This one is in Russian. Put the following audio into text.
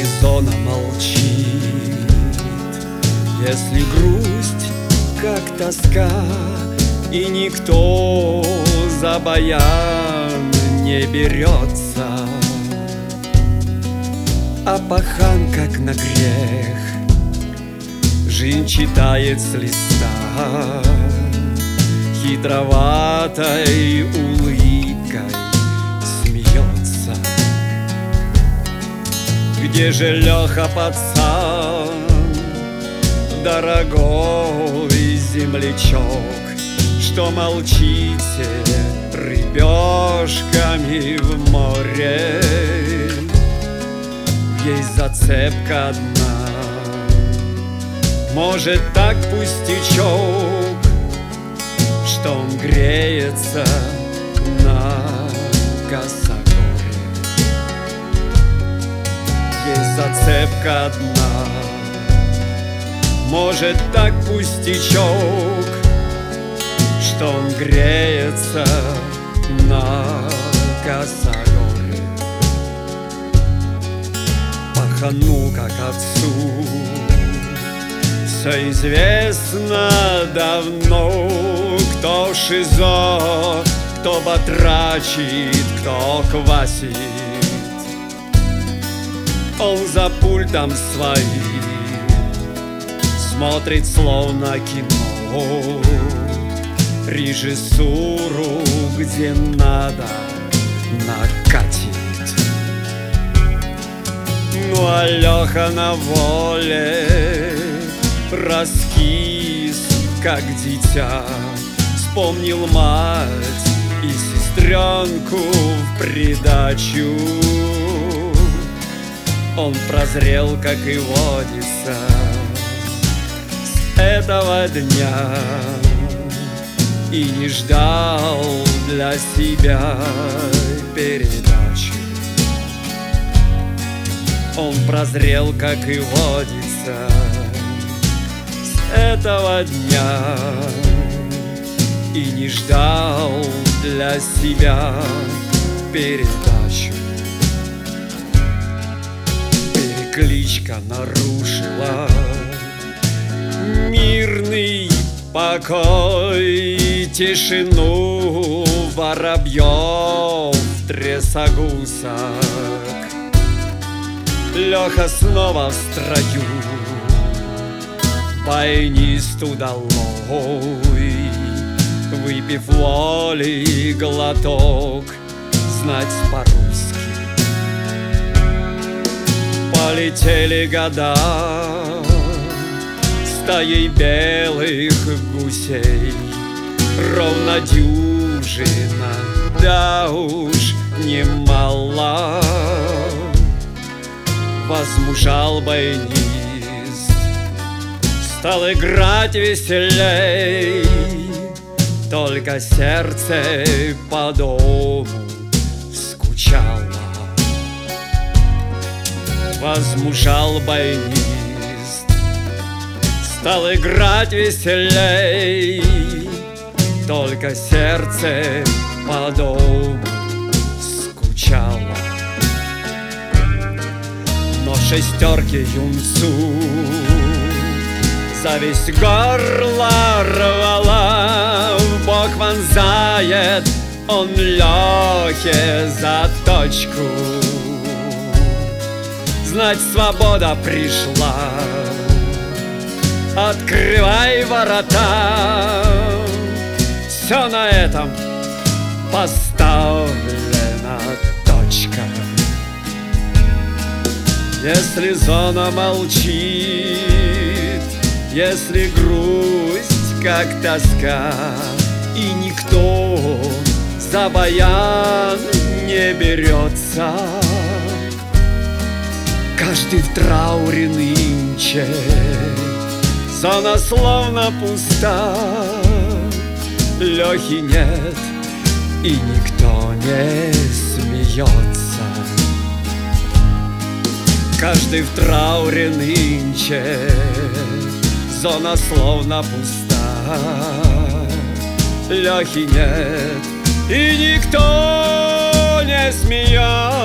зона молчит, если грусть, как тоска, и никто за баян не берется, а пахан, как на грех, жизнь читает с листа, хитроватой улыбкой смеется. Где же Леха, пацан, дорогой землячок, что молчите рыбешками в море? Есть зацепка одна, может, так пустячок, что он греется на косогоре. Есть зацепка одна, может, так пустячок, что он греется на косогоре. Пахану, как отцу, все известно давно, кто шизо, кто батрачит, кто квасит. Он за пультом своим смотрит словно кино, режиссуру, где надо, накатит. Ну а Леха на воле раскис, как дитя, вспомнил мать и сестренку в придачу. Он прозрел, как и водится, с этого дня, и не ждал для себя передачи. Он прозрел, как и водится, с этого дня, и не ждал для себя передачу. Перекличка нарушила мирный покой, тишину воробьев, трясогусок. Леха снова в строю, баянист удалой, выпив воли глоток, знать по-русски. Полетели года стаей белых гусей, ровно дюжина, да уж немало. Возмужал баянист, стал играть веселей, только сердце по дому скучало. Возмужал баянист, стал играть веселей, только сердце по дому скучало. Но шестерки юнцу зависть горло рвала, Бог вонзает он Лехе заточку. Знать, свобода пришла, открывай ворота, все на этом поставлена точка. Если зона молчит, если грусть, как тоска, и никто за баян не берется, каждый в трауре нынче, зона словно пуста, Лехи нет, и никто не смеется. Каждый в трауре нынче, зона словно пуста, Лехи нет, и никто не смеется.